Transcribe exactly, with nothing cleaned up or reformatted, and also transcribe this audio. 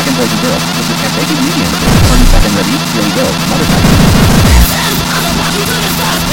second boys and girls. This is Cafe Medium. thirty second ready. Here we go. Mother second. Listen, I'm about to do this.